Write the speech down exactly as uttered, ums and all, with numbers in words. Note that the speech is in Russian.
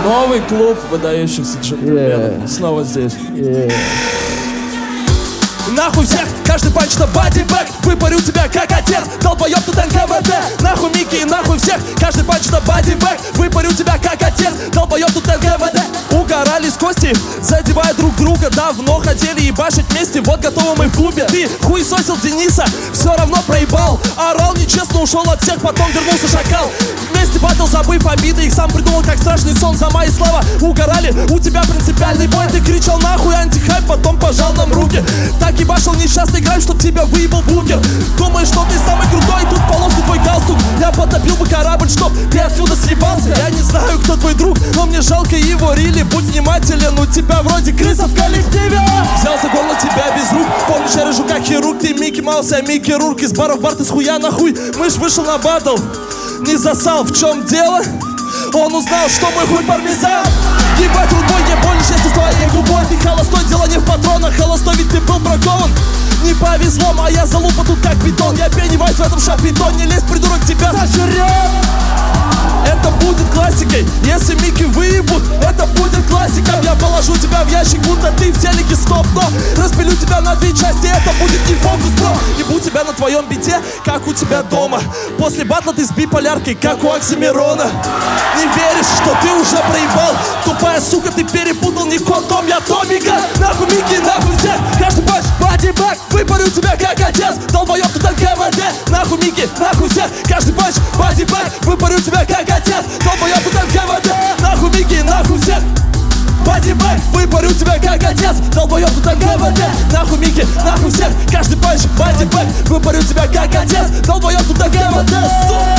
Новый клуб выдающихся джентльменов. Yeah. Снова здесь. Yeah. Нахуй всех, каждый панч на бодибэк. Выпарю тебя как отец, долбоёб тут эн ка вэ дэ. Нахуй Микки, нахуй всех, каждый панч на бодибэк. Выпарю тебя как отец, долбоёб тут эн ка вэ дэ. Угорали с Костей, задевая друг друга. Давно хотели ебашить вместе, вот готовы мы в клубе. Ты хуесосил Дениса, все равно проебал. Орал нечестно, ушел от всех, потом вернулся шакал. Вместе батл, забыв обиды, их сам придумал как страшный сон. За мои слова угорали, у тебя принципиальный бой. Ты кричал нахуй антихайп, потом пожал нам руки. Так ебашил несчастный грайм, чтоб тебя выебал бункер. Думаешь, что ты самый крутой, тут в полоску твой галстук. Я потопил бы корабль, чтоб ты отсюда съебался. Я не знаю, кто твой друг, но мне жалко его рили. Будь внимателен, у тебя вроде крыса в коллективе. Взял за горло тебя без рук, помнишь, я рыжу как хирург. Ты Микки Маус, я Микки Рурк. Из бара в бар ты с хуя нахуй. Мышь вышел на батл, не засал, в чем дело? Он узнал, что мой хуй пармезан. Ебать, рудой, не больно счастье с твоей губой. Ты холостой, дело не в патронах. Холостой, ведь ты был бракован. Не повезло, моя залупа тут как бетон. Я пеннивайз в этом шапитон. Не лезь, придурок, тебя зажрет. Это будет классикой, если Микки выебут. Это будет классиком. Я положу тебя в ящик, будто ты в телеке стоп. Но распилю тебя на две части, это будет не фокус, бро. Ебу тебя на твоем бите, как у тебя дома. После батла ты с биполяркой, как у Оксимирона. Не веришь, что ты уже проебал? Тупая сука, ты перепутал, не Том, я Томика. Нахуй Микки, нахуй всех, каждый панч, бодибэк. Выпарю тебя как отец, долбоёб тут эн ка вэ дэ. Нахуй Микки, нахуй всех, каждый панч, бодибэк. Выпарю тебя как отец, долбоёб тут эн ка вэ дэ. Нахуй Микки, нахуй всех, бодибэк. Выпарю тебя как отец, долбоёб тут эн ка вэ дэ. Нахуй Микки, нахуй всех, каждый панч, бодибэк. Выпарю тебя как отец, долбоёб тут эн ка вэ дэ.